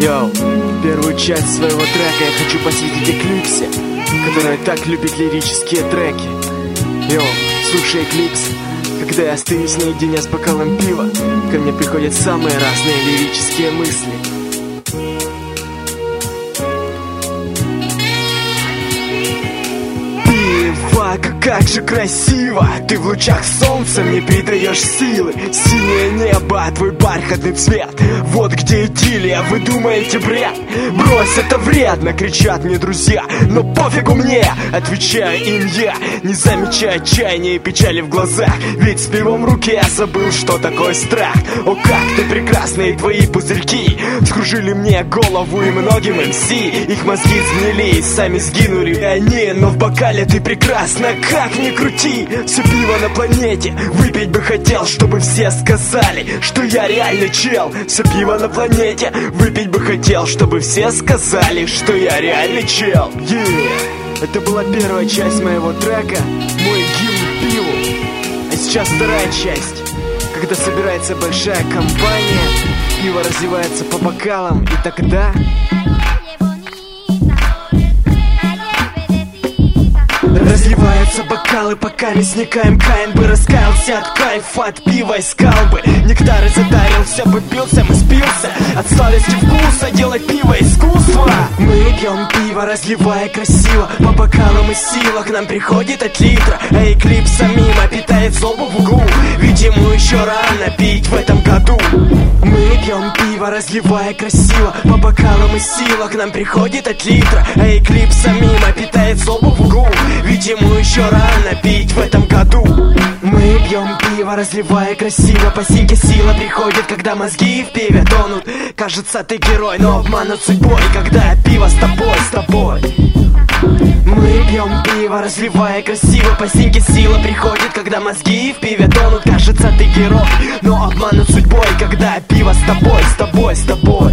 Йоу, первую часть своего трека я хочу посвятить Эклипсе, которая так любит лирические треки. Йоу, слушай Эклипс, когда я остаюсь наедине с бокалом пива, ко мне приходят самые разные лирические мысли. Как же красиво! Ты в лучах солнца мне придаешь силы. Синее небо, твой бархатный цвет. Вот где идиллия, вы думаете бред? Брось, это вредно, кричат мне друзья. Но пофигу мне, отвечаю им я, не замечая отчаяния и печали в глазах. Ведь с пивом в руке я забыл, что такое страх. О, как ты прекрасные твои пузырьки скружили мне голову и многим МС. Их мозги сгнили и сами сгинули они. Но в бокале ты прекрасна, как ни крути, все пиво на планете выпить бы хотел, чтобы все сказали, что я реальный чел. Все пиво на планете выпить бы хотел, чтобы все сказали, что я реальный чел. Это была первая часть моего трека, мой гимн пиву. А сейчас вторая часть, когда собирается большая компания, пиво разливается по бокалам, и тогда... Разливаются бокалы, пока не сникаем. Каин бы раскаялся от кайфа, от пива искал бы. Нектары затарился бы, пился, мы спился от сладости вкуса, делать пиво искусство. Мы пьем пиво, разливая красиво по бокалам, и сила к нам приходит от литра. А Эклипса мимо питает злобу в углу, ведь ему еще рано пить в этом году. Мы пьем пиво, разливая красиво по бокалам, и сила к нам приходит от литра. А Эклипса мимо питает злобу в углу, ведь ему еще рано пить в этом году. Мы пьем пиво, разливая красиво. По синьке сила приходит, когда мозги в пиве тонут. Кажется, ты герой, но обманут судьбой, когда пиво с тобой, с тобой. Мы пьем пиво, разливая красиво. По синьке сила приходит, когда мозги в пиве тонут. Кажется, ты герой, но обманут судьбой, когда пиво с тобой, с тобой, с тобой.